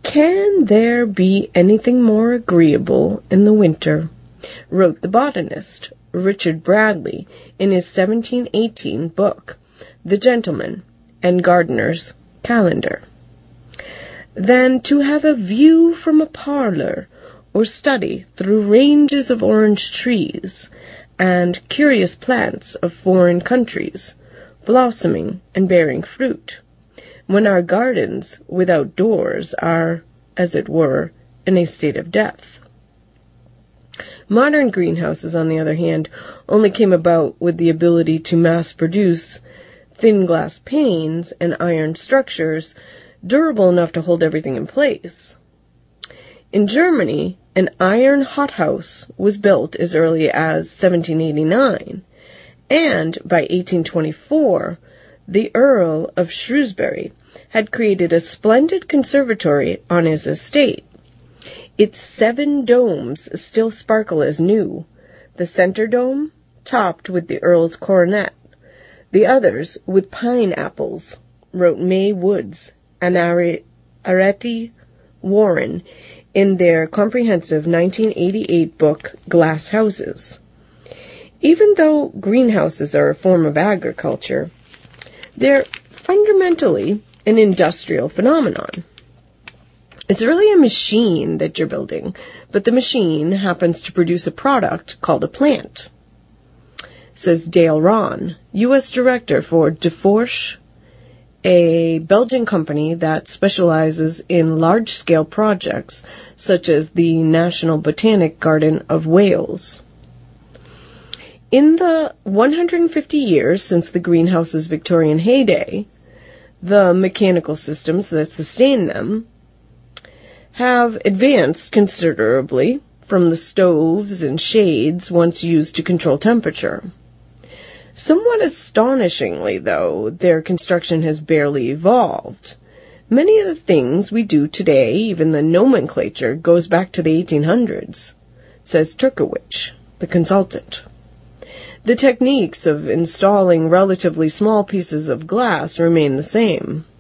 "Can there be anything more agreeable in the winter?" wrote the botanist Richard Bradley in his 1718 book, The Gentleman and Gardener's Calendar, "than to have a view from a parlour or study through ranges of orange trees and curious plants of foreign countries, blossoming and bearing fruit, when our gardens without doors are, as it were, in a state of death." Modern greenhouses, on the other hand, only came about with the ability to mass-produce thin glass panes and iron structures durable enough to hold everything in place. In Germany, an iron hothouse was built as early as 1789, and by 1824, the Earl of Shrewsbury had created a splendid conservatory on his estate. Its 7 domes still sparkle as new, the center dome topped with the Earl's coronet, the others with pine apples, wrote May Woods and Arete Warren in their comprehensive 1988 book, Glass Houses. Even though greenhouses are a form of agriculture, they're fundamentally an industrial phenomenon. It's really a machine that you're building, but the machine happens to produce a product called a plant, says Dale Ron, U.S. Director for Deforche, a Belgian company that specializes in large-scale projects such as the National Botanic Garden of Wales. In the 150 years since the greenhouse's Victorian heyday, the mechanical systems that sustain them have advanced considerably from the stoves and shades once used to control temperature. Somewhat astonishingly, though, their construction has barely evolved. Many of the things we do today, even the nomenclature, goes back to the 1800s, says Turkowich, the consultant. The techniques of installing relatively small pieces of glass remain the same.